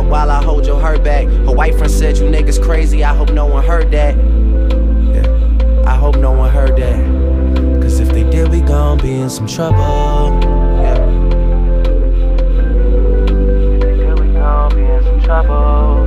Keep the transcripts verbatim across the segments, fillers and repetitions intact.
while I hold your hurt back. Her white friend said you niggas crazy, I hope no one heard that. Yeah, I hope no one heard that. Cause if they did, we gon' be in some trouble. Yeah. If they did, we gon' be in some trouble.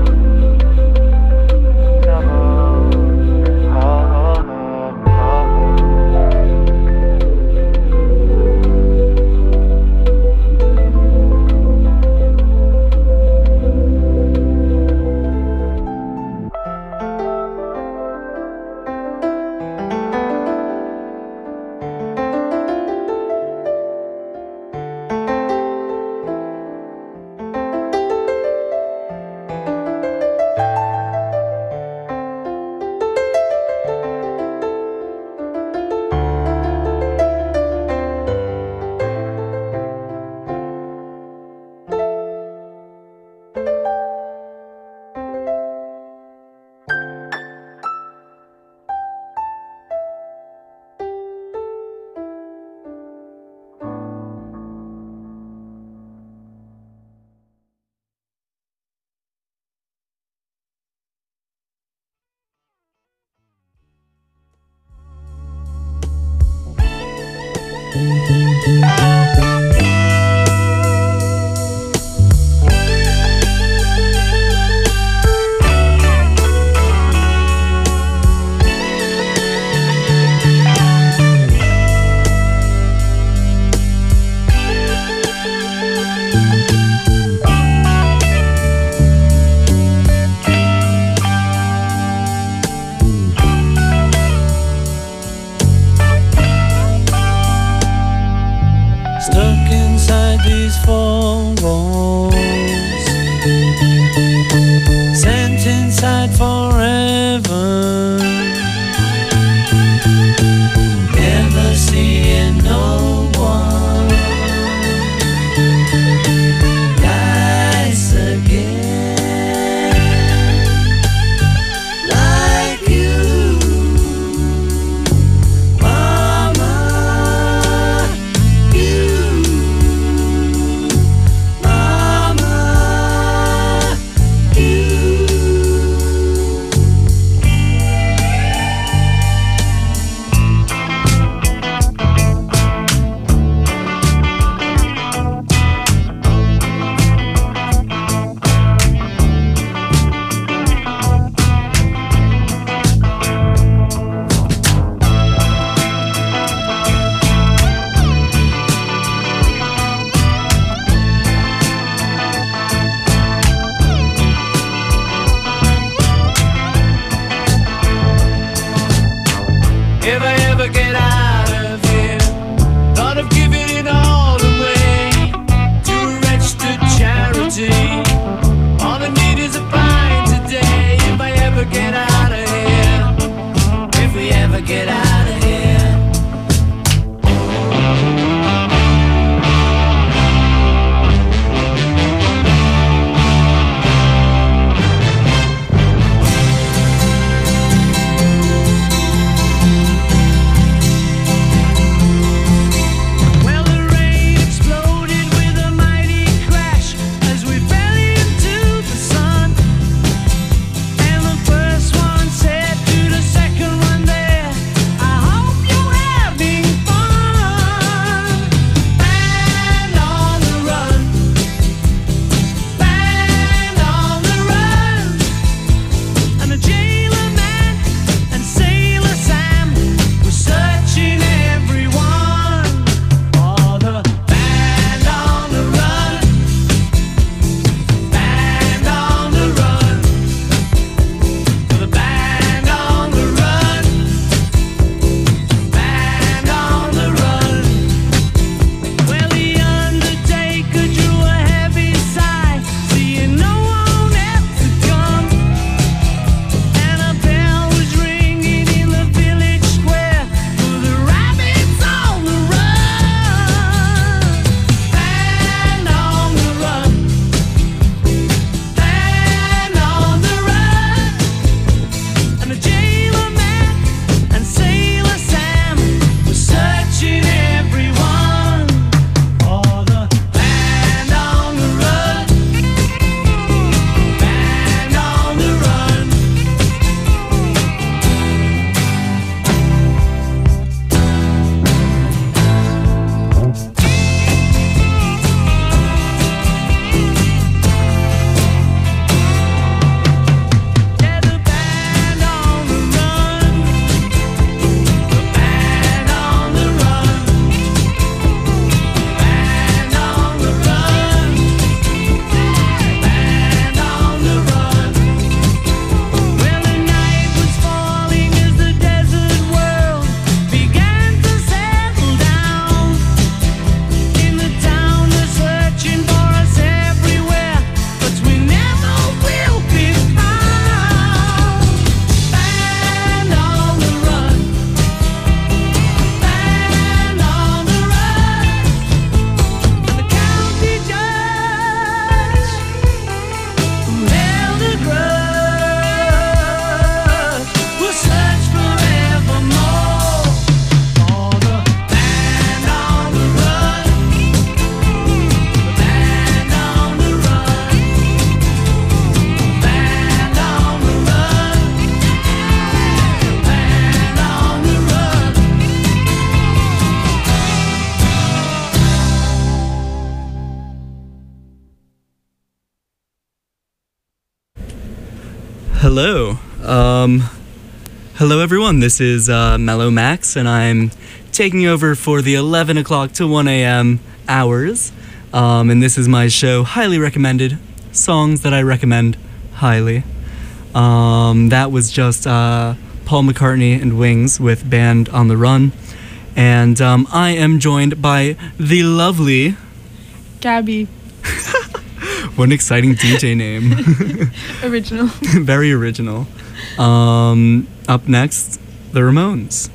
Hello. Um, hello, everyone. This is uh, Mellow Max, and I'm taking over for the eleven o'clock to one a.m. hours. Um, and this is my show, Highly Recommended, songs that I recommend highly. Um, that was just uh, Paul McCartney and Wings with Band on the Run. And um, I am joined by the lovely... Gabby. What an exciting D J name. Original. Very original. Um, up next, the Ramones.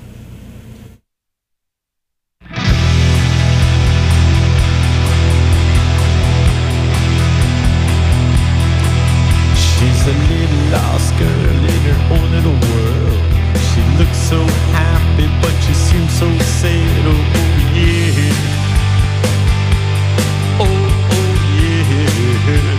She's a little lost girl in her own little world. She looks so happy, but she seems so sad. Oh, oh yeah. Oh, oh yeah.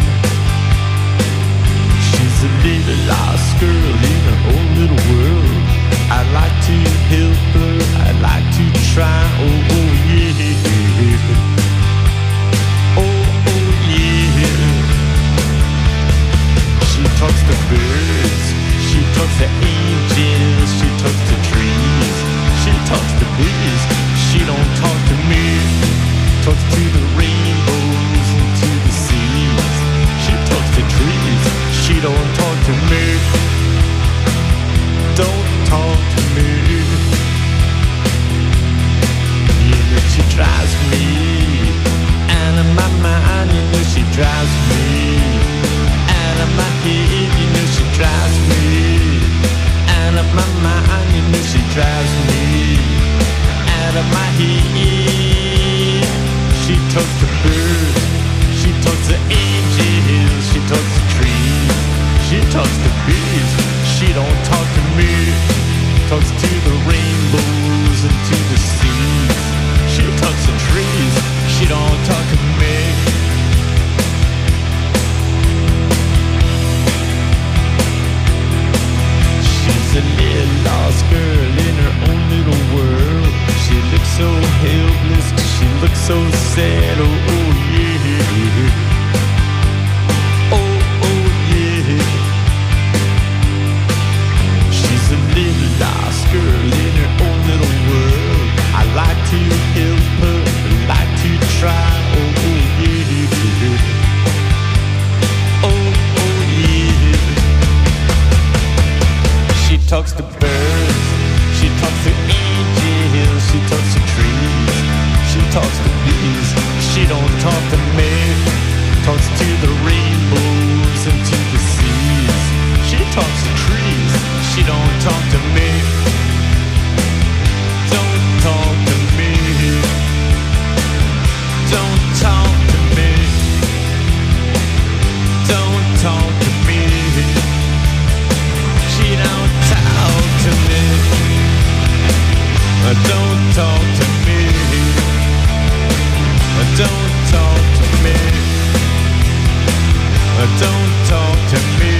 She's a little lost girl in her own little world. I like to help her, I like to try. Oh, oh yeah. Oh, oh yeah. She talks to birds, she talks to angels, she talks to trees, she talks to bees. She don't talk to me, talks to the rainbows and to the seas. She talks to trees, she don't talk to me. Don't talk to me. You know she drives me out of my mind. You know she drives me out of my head. You know she drives me out of my mind. You know she drives me out of my head. She talks to birds, she talks to angels, she talks to trees, she talks to bees. She don't talk to me, talks to the rainbows and to the seas. She talks to trees, she don't talk to me. She's a little lost girl in her own little world. She looks so helpless, she looks so sad. Oh, oh yeah. Oh, oh yeah. She's a little lost girl in her own little world. I like to help her, I like to try. Oh, oh yeah. Oh, oh yeah. She talks to birds, she talks to angels, she talks to trees, she talks to bees. She don't talk to me, talks to the rainbows and to the seas. She talks to trees, she don't talk to me. Don't talk to me. Don't talk to me. Don't talk to me. She don't talk to me. Don't talk to me. Don't talk to me. Don't talk to me.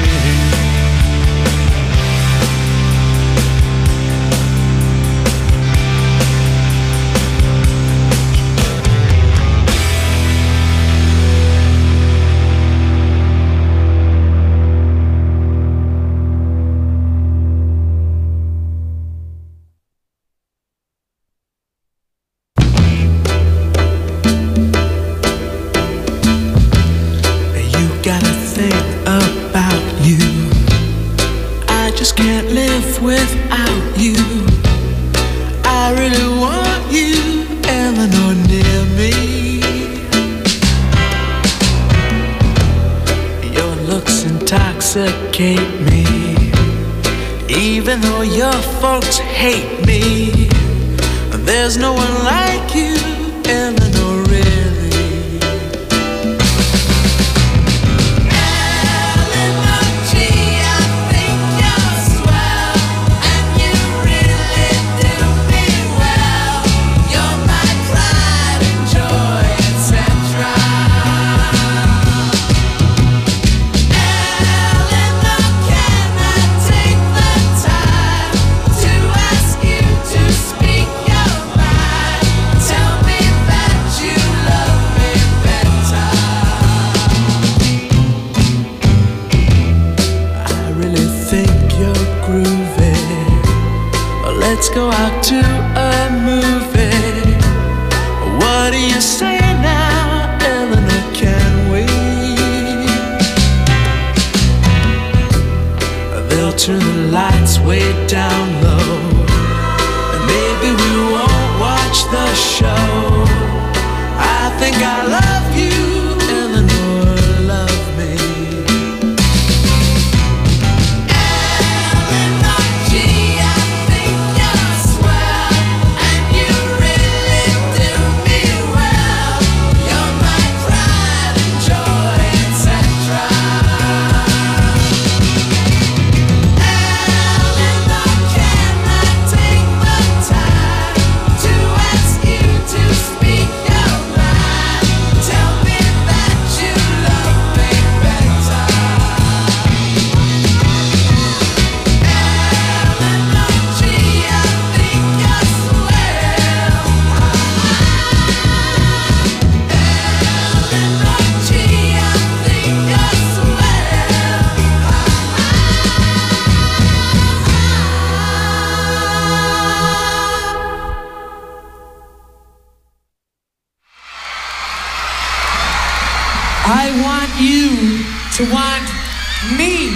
Without you, I really want you, Eleanor, near me. Your looks intoxicate me, even though your folks hate me. There's no one like you, Eleanor, really. Speak your mind. Tell me better. let's go out to a movie. What do you say now, Eleanor? Can we? They'll turn the lights way down low, and maybe we won't watch the show. I think I love you, Eleanor, love me. Eleanor, gee, I think you're swell, and you really do me well. You're my pride and joy, et cetera. Eleanor, can I take the time to ask you to speak your mind? Tell me that you love me better. Eleanor, gee, I think you're swell. Eleanor, gee, I think you're I want you to want me.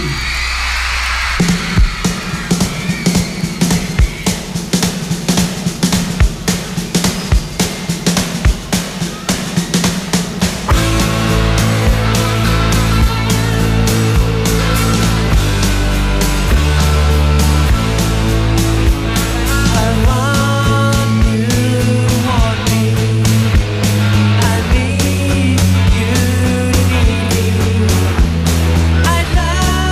I want you to want me. I need you to need me. I love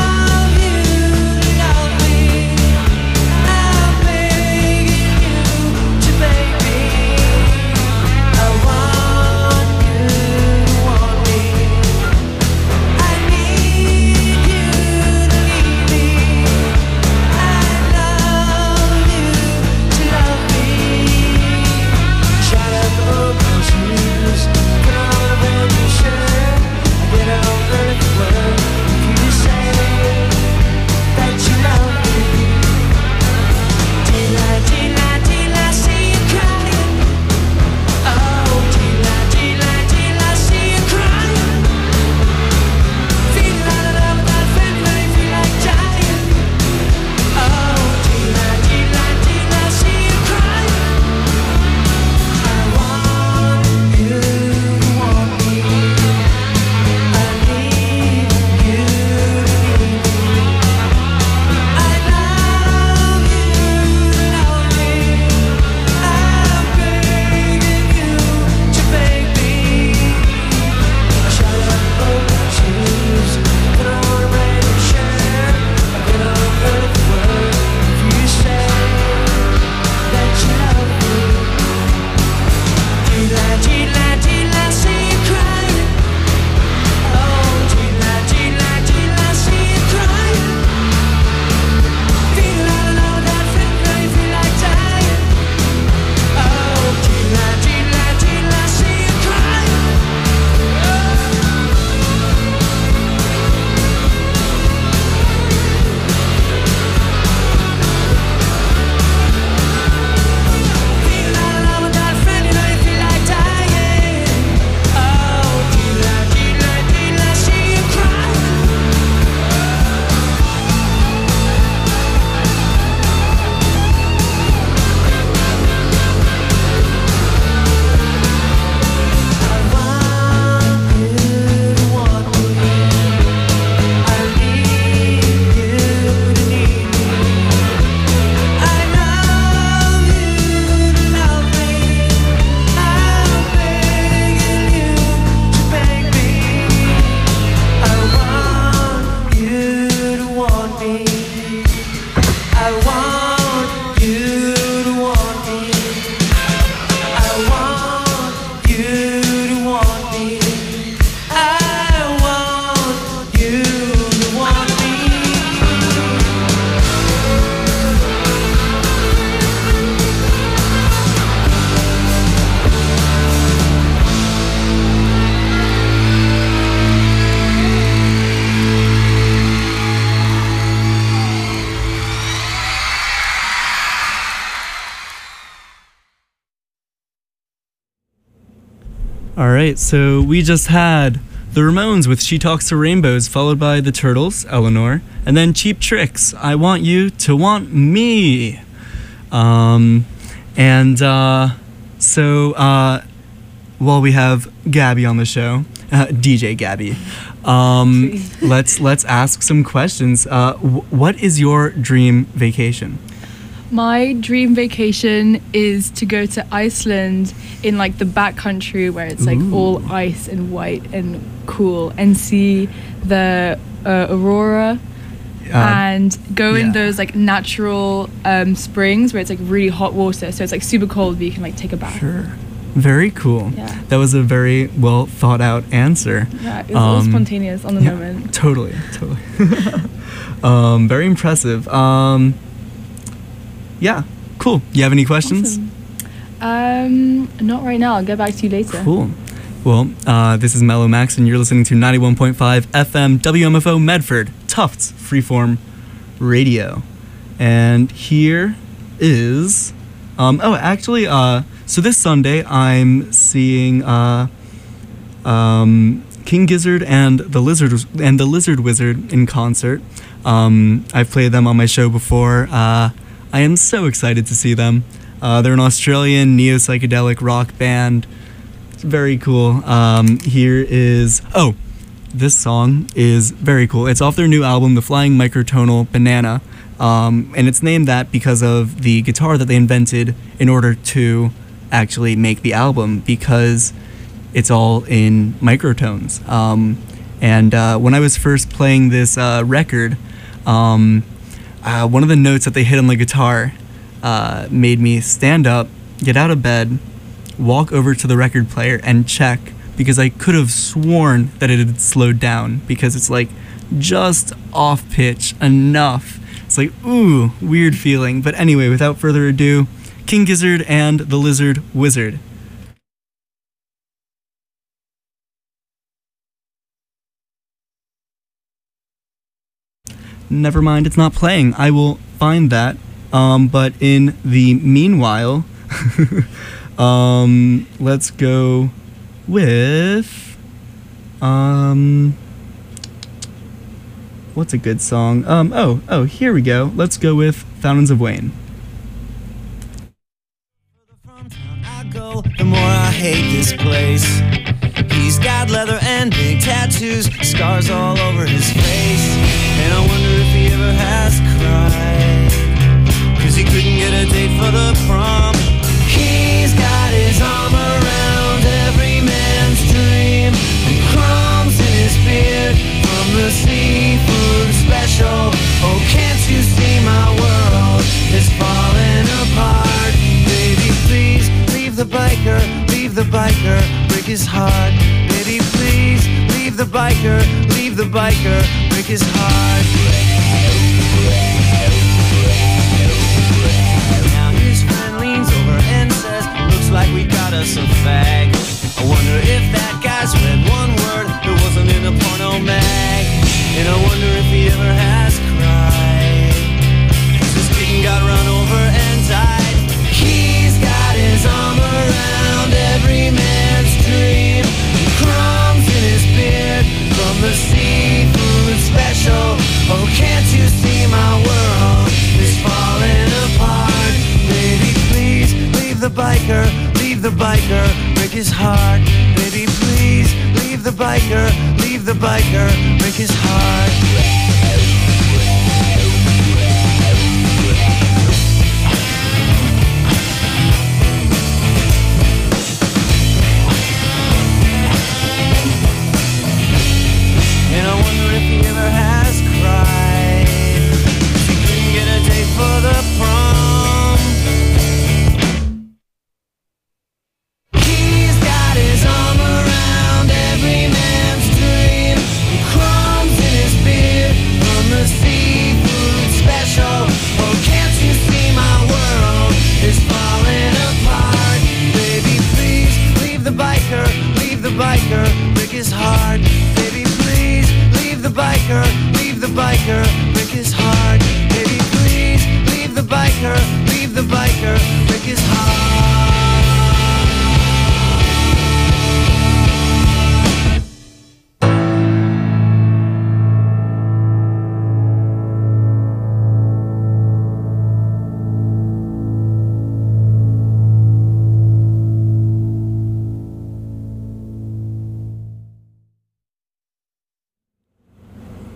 All right, so we just had the Ramones with She Talks to Rainbows, followed by the Turtles, Eleanor, and then Cheap Tricks, I Want You to Want Me. Um, and uh, so uh, while we have Gabby on the show, uh, D J Gabby, um, let's let's ask some questions. Uh, w- what is your dream vacation? My dream vacation is to go to Iceland in like the backcountry where it's like Ooh. all ice and white and cool, and see the uh, aurora Uh, and go yeah. in those like natural um, springs where it's like really hot water, so it's like super cold but you can like take a bath. Sure. Very cool. Yeah. That was a very well thought out answer. Yeah, it was all Um, spontaneous on the Yeah, moment. totally, totally. um, very impressive. Um, yeah, cool. You have any questions? Awesome. Um, not right now. I'll get back to you later. Cool. Well, uh, this is Mellow Max, and you're listening to ninety-one point five F M W M F O Medford, Tufts Freeform Radio. And here is, um, oh, actually, uh, so this Sunday I'm seeing uh, um, King Gizzard and the Lizard and the Lizard Wizard in concert. Um, I've played them on my show before. Uh, I am so excited to see them. Uh, they're an Australian neo-psychedelic rock band. It's very cool. Um, here is... Oh, this song is very cool. It's off their new album, The Flying Microtonal Banana. Um, and it's named that because of the guitar that they invented in order to actually make the album, because it's all in microtones. Um, and uh, when I was first playing this uh, record, um, uh, one of the notes that they hit on the guitar uh, made me stand up, get out of bed, walk over to the record player and check, because I could have sworn that it had slowed down, because it's like just off pitch enough. It's like, ooh, weird feeling. But anyway, without further ado, King Gizzard and the Lizard Wizard. Never mind, it's not playing. I will find that. Um, but in the meanwhile, um, let's go with, um, what's a good song? Um, oh, oh, here we go. Let's go with Fountains of Wayne. I go, the more I hate this place. He's got leather and big tattoos, scars all over his face. And I wonder if he ever has cried, 'cause he couldn't get a date for the prom. He's got his arm around every man's dream, and crumbs in his beard from the seafood special. Oh, can't you see my world is falling apart? Baby, please leave the biker, leave the biker, break his heart. Baby, please leave the biker, leave the biker, break his heart. Now his friend leans over and says, looks like we got us a fag. I wonder if that guy's read one word that wasn't in a porno mag. And I wonder if he ever has cried, 'cause his kitten got run over and died. He's got his arm around every man's dream, and crumbs in his beard from the seafood special. Oh, can't you see my world is falling apart? Baby, please leave the biker, leave the biker, break his heart. Baby, please leave the biker, leave the biker, break his heart. And I wonder if he ever has cried, 'cause he couldn't get a date for the prom. He's got his arm around every man's dream, and crumbs in his beard from the seafood special. Oh, can't you see my world is falling apart? Baby, please leave the biker, leave the biker, break his heart. Baby, please leave the biker, leave the biker, break his heart. Baby, please leave the biker, leave the biker, break his heart.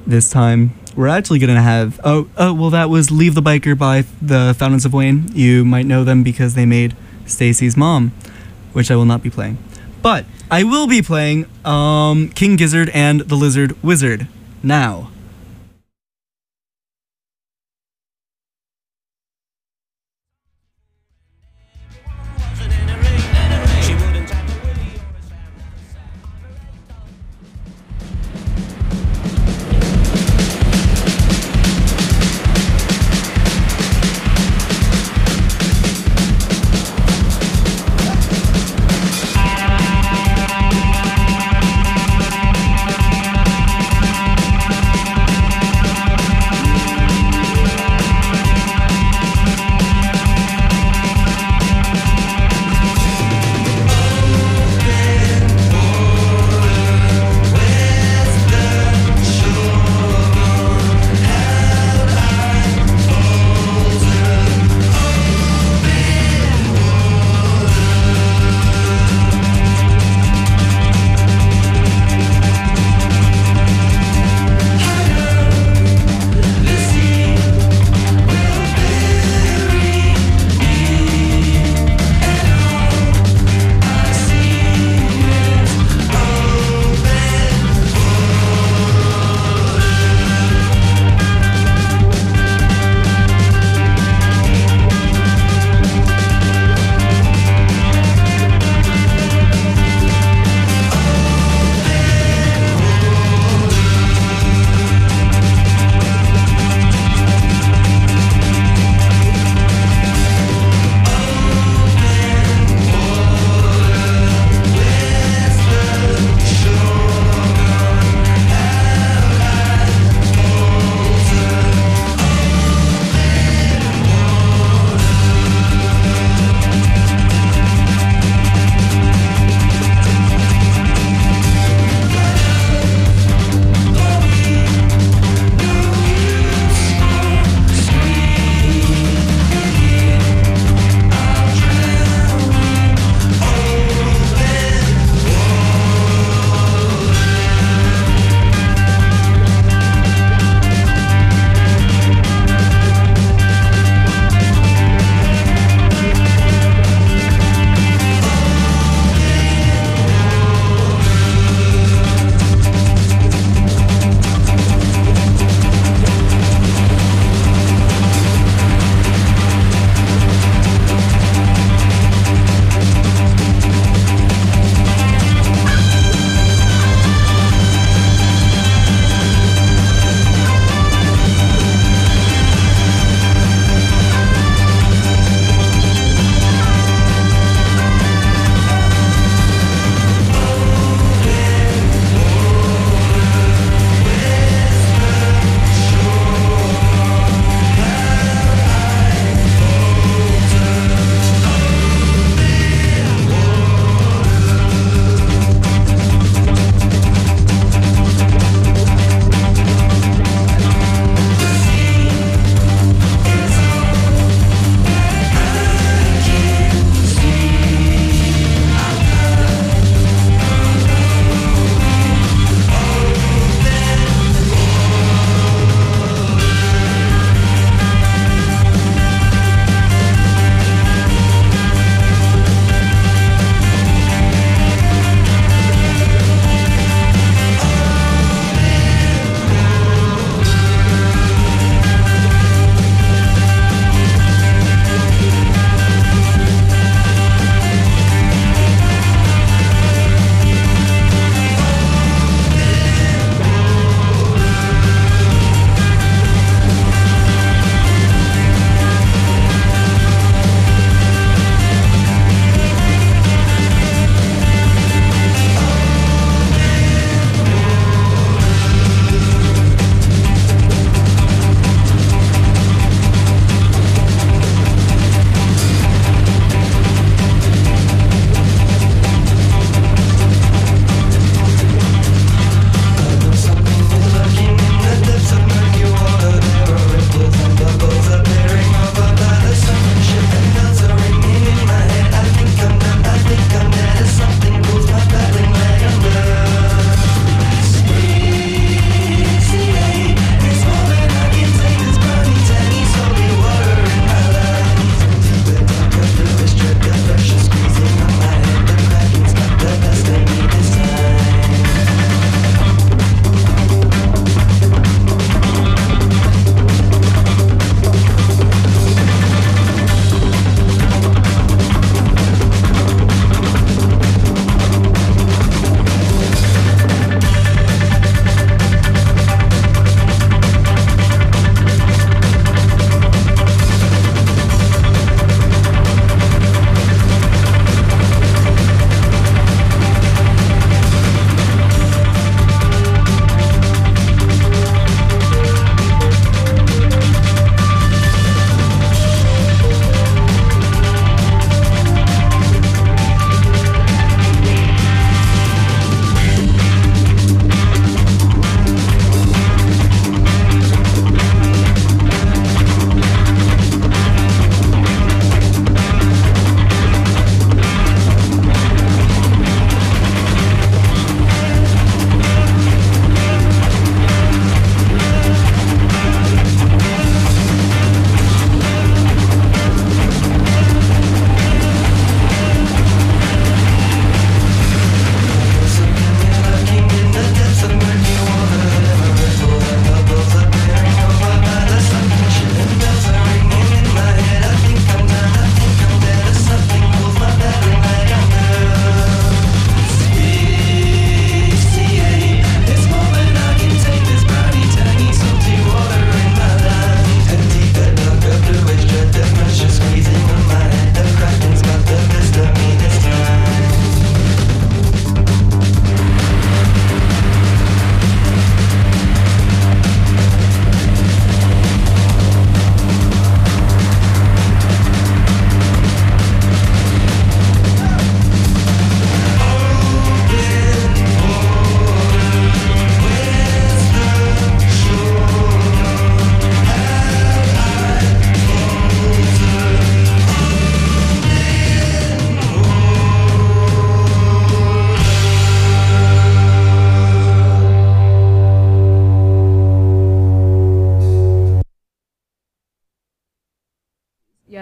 this time we're actually going to have... Oh, oh, well, that was Leave the Biker by the Fountains of Wayne. You might know them because they made Stacy's Mom, which I will not be playing. But I will be playing um, King Gizzard and the Lizard Wizard now. Thank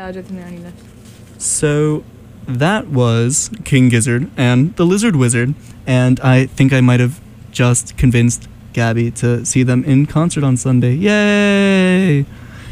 Yeah, I don't think there are any left. So that was King Gizzard and the Lizard Wizard, and I think I might have just convinced Gabby to see them in concert on Sunday. Yay!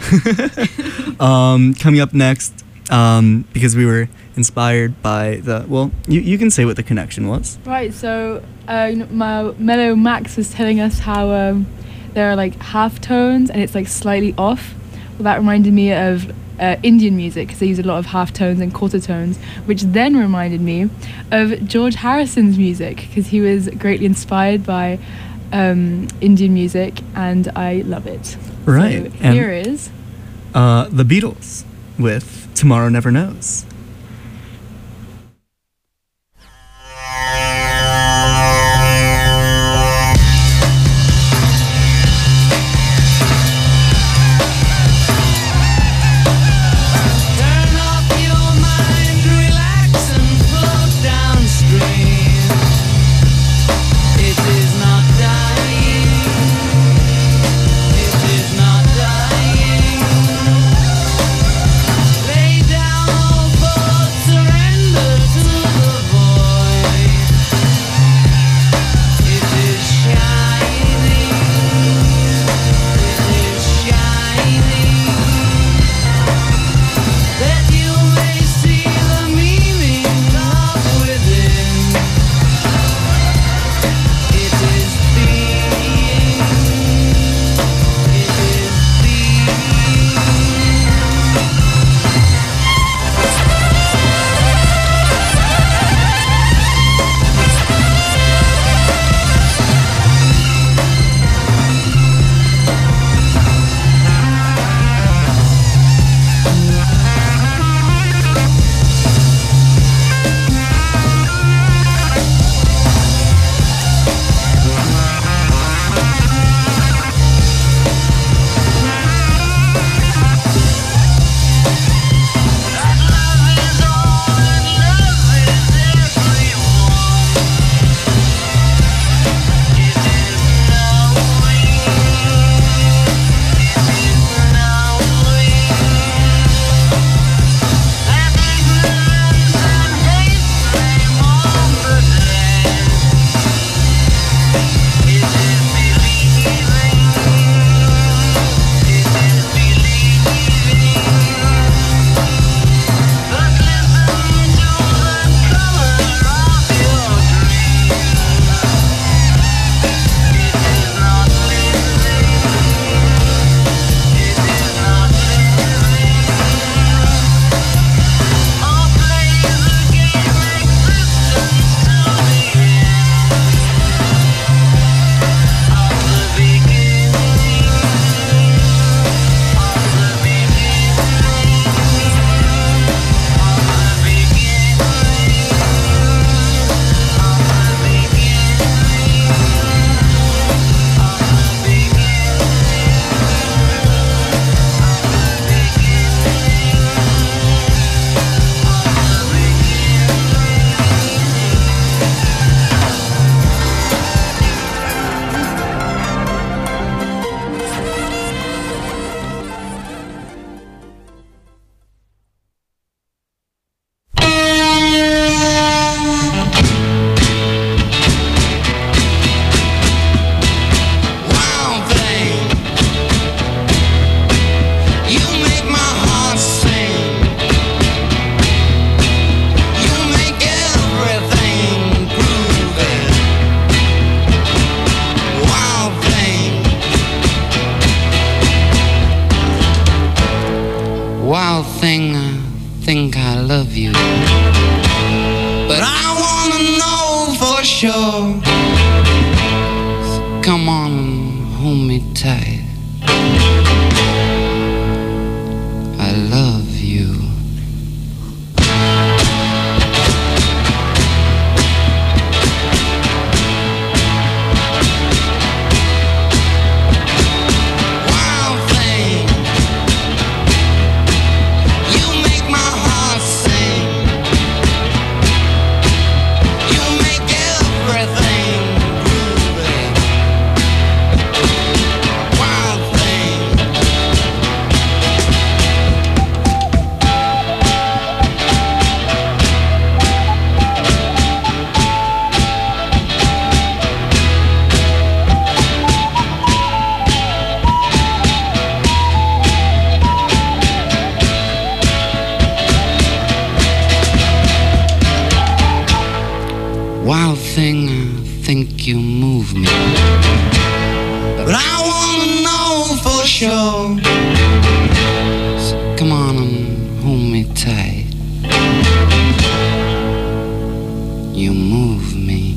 um, coming up next, um, because we were inspired by the, well, you, you can say what the connection was. Right, so uh, you know, my Mellow Max was telling us how um, there are like half tones and it's like slightly off. Well, that reminded me of uh, Indian music because they use a lot of half tones and quarter tones, which then reminded me of George Harrison's music because he was greatly inspired by um, Indian music and I love it. Right. So and, here is uh, the Beatles with Tomorrow Never Knows. Wild thing, I think I love you, but I wanna know for sure. So come on and hold me tight. I love you. Wow. make you move me. But I wanna know for sure. So come on and hold me tight. You move me.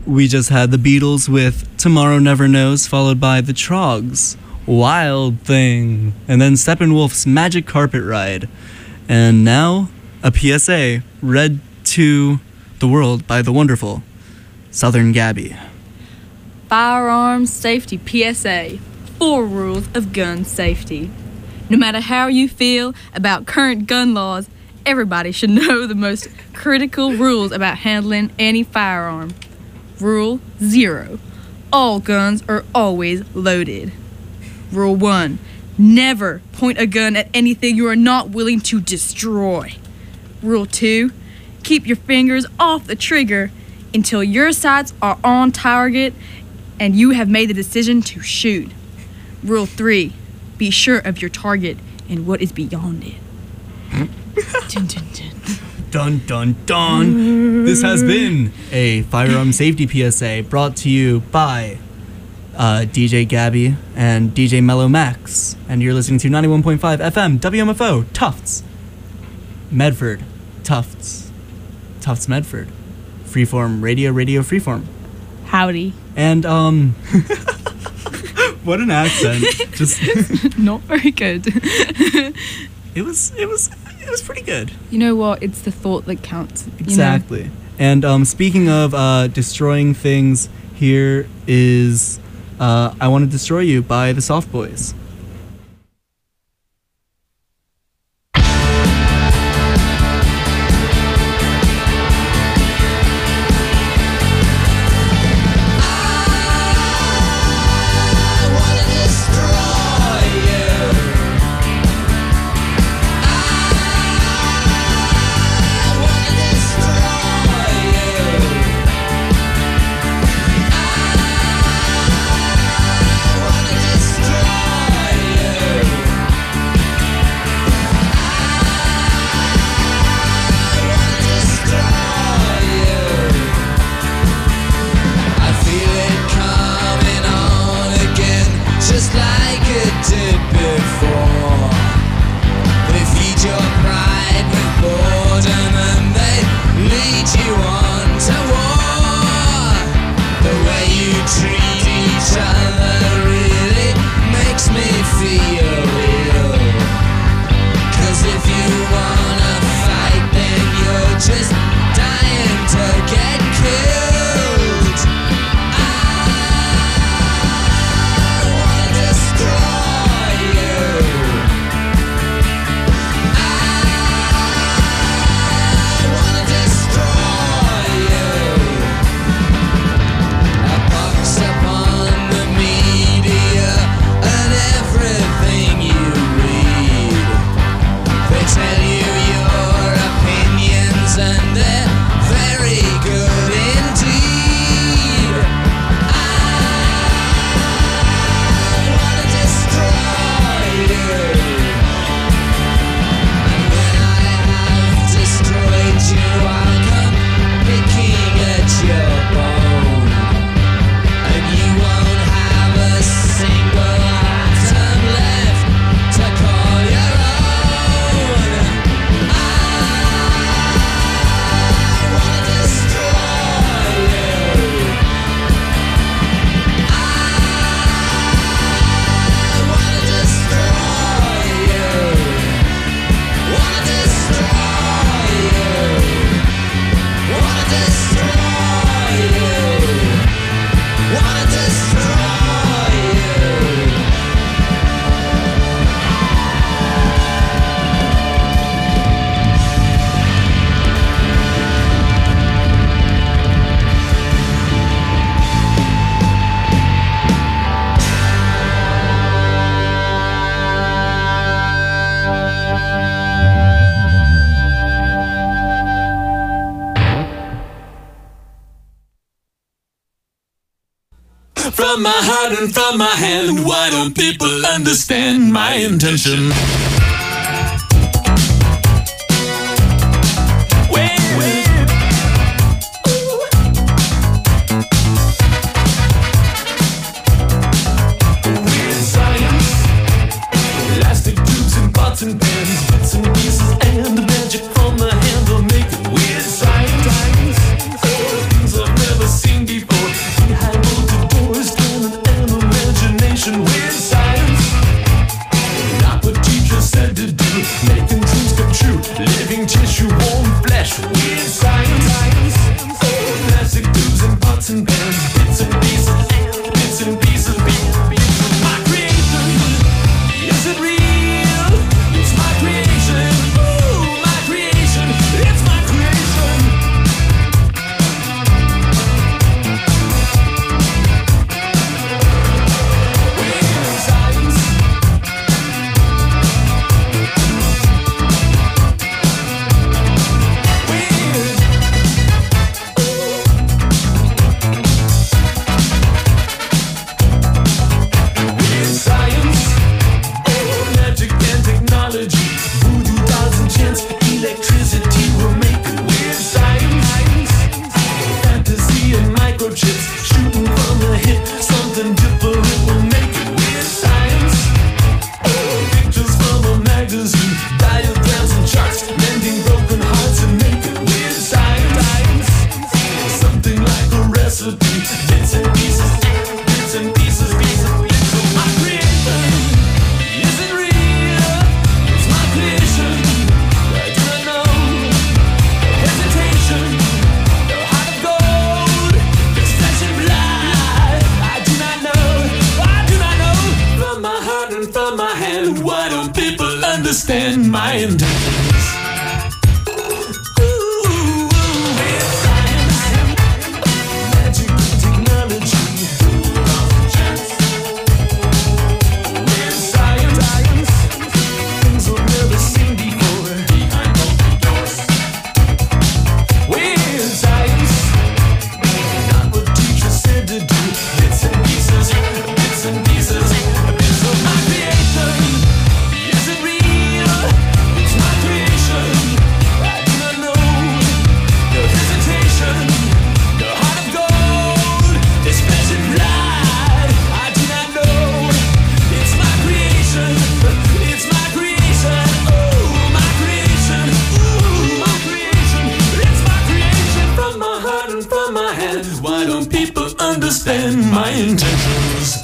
we just had the Beatles with Tomorrow Never Knows, followed by the Troggs, Wild Thing, and then Steppenwolf's Magic Carpet Ride. And now, a P S A read to the world by the wonderful Southern Gabby. Firearms Safety P S A. Four rules of gun safety. No matter how you feel about current gun laws, everybody should know the most critical rules about handling any firearm. Rule zero. All guns are always loaded. Rule one. Never point a gun at anything you are not willing to destroy. Rule two. Keep your fingers off the trigger until your sights are on target and you have made the decision to shoot. Rule three. Be sure of your target and what is beyond it. Dun, dun, dun. Dun dun dun! This has been a firearm safety P S A brought to you by uh, D J Gabby and D J Mellow Max. And you're listening to ninety-one point five F M W M F O, Tufts, Medford, Tufts, Tufts, Medford. Freeform Radio, Radio Freeform. Howdy. And, um, what an accent. Just Not very good. it was, it was, it was pretty good. You know what? It's the thought that counts. you know? Exactly. And um, speaking of uh, destroying things, here is uh, I Want to Destroy You by the Soft Boys. From my heart and from my hand, why don't people understand my intention? And pens, bits and pieces, and the magic from the hand will make it weird science. Things I've never seen before. Weird science, oh, plastic tubes and pots and pans, bits and pieces, bits and pieces, bits of my creation. Is it real? It's my creation. Ooh, my creation. It's my creation. Weird science. Electricity will make it. Weird science, fantasy and microchips shooting from the hip. Something different will make it. Weird science, pictures from a magazine, diagrams and charts, mending broken hearts and make it. Weird science, something like a recipe, bits and pieces, bits and pieces, pieces, pieces of my creation. Is it real? It's my creation. From my hand, why don't people understand my intentions? Ooh, weird science, magic and technology, weird science, things we've never seen before behind open doors. Weird science, not what teachers said to do. Bits and pieces, bits and pieces, bits of my creation. Is it real? It's my creation. I do not know. No hesitation. No heart of gold. This flesh and blood. I do not know. It's my creation. It's my creation. Oh, my creation. Ooh, my creation. It's my creation. From my heart and from my hand. Why don't people understand my intentions?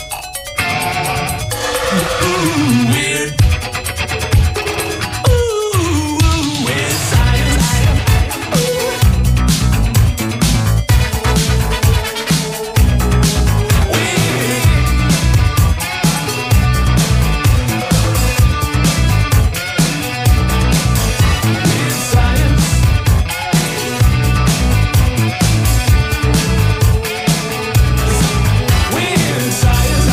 Ooh, weird. Ooh, weird science. Weird. Weird science. Weird science.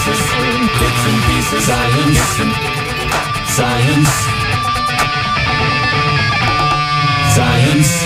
pieces, bits and pieces. Science, science, science.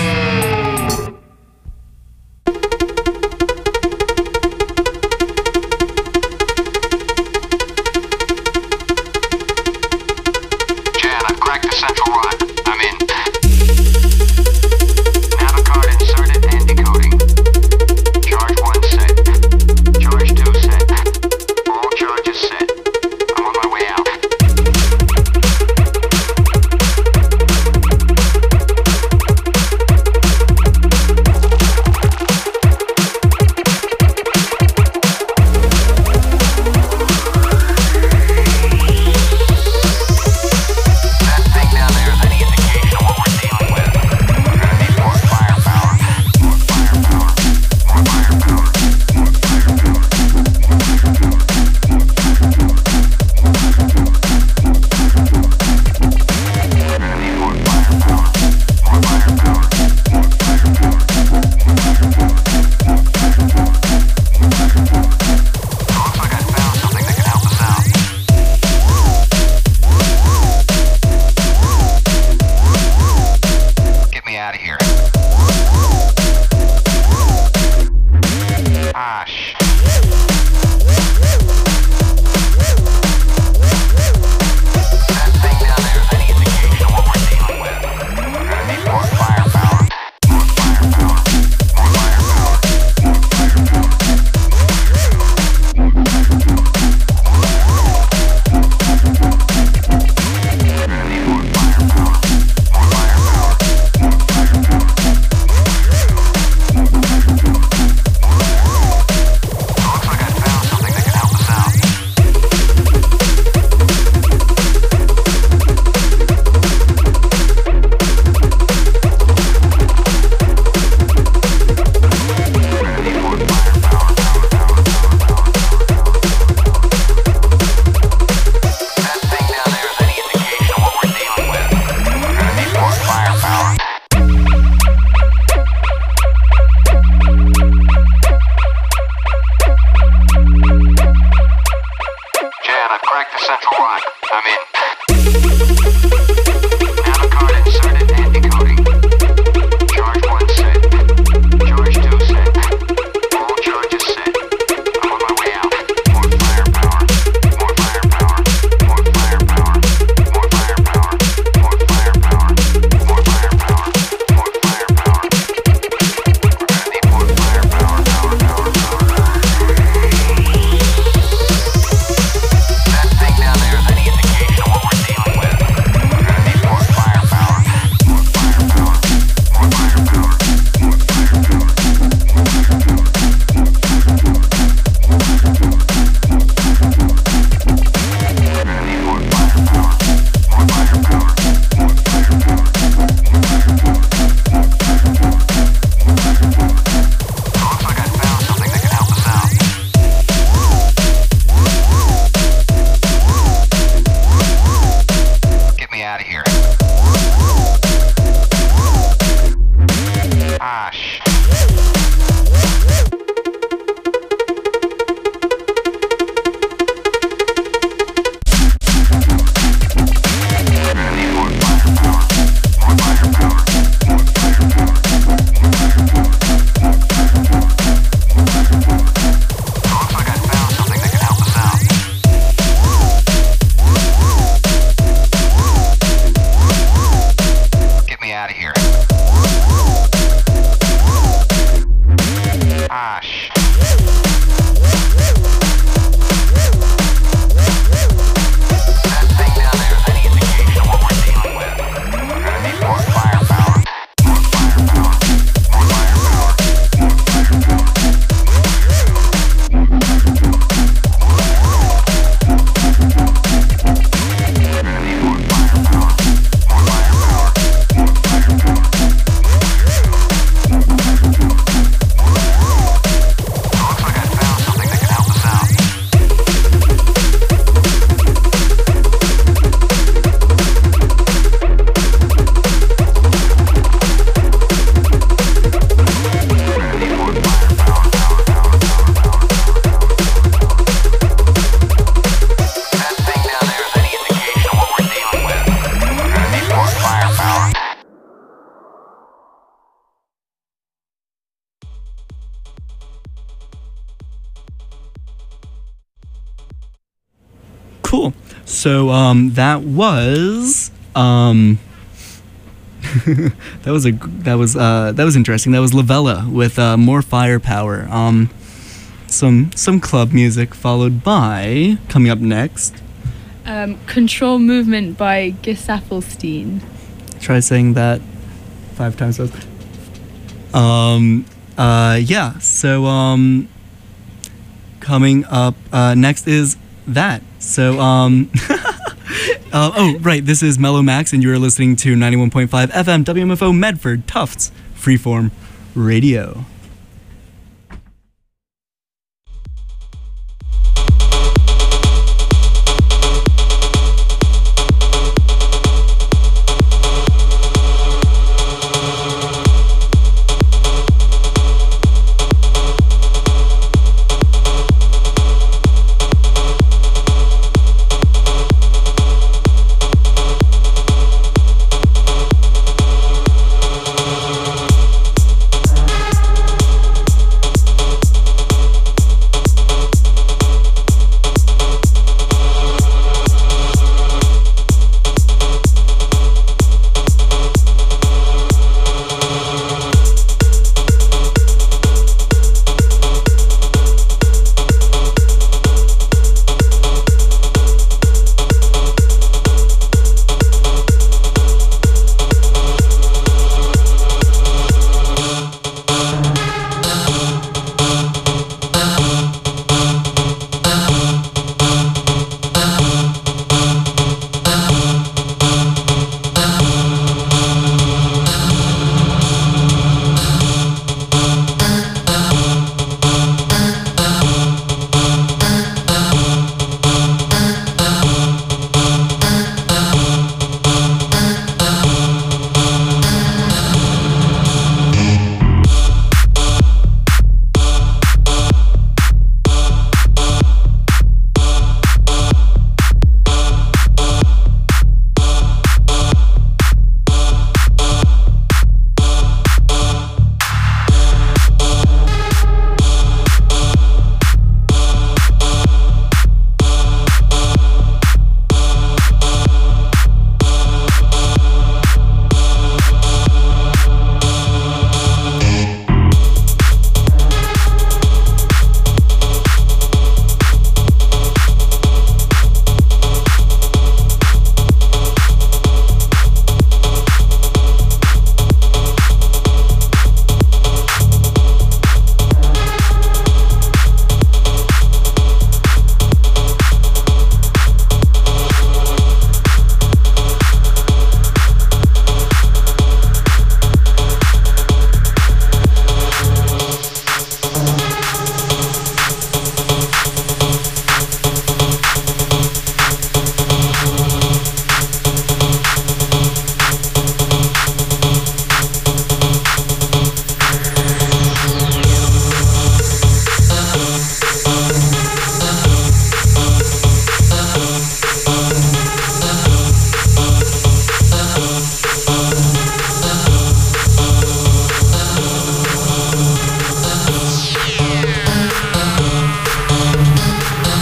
That thing down there is any indication Cool. So um, that was um, that was a that was uh, that was interesting. That was Lavella with uh, More Firepower. Um, some some club music followed by coming up next. Um, Control Movement by Gesaffelstein. Try saying that five times fast. Um. Uh. Yeah. So um. Coming up uh, next is that. So um. uh, oh right. This is Mellow Max, and you are listening to ninety-one point five F M W M F O Medford Tufts Freeform Radio.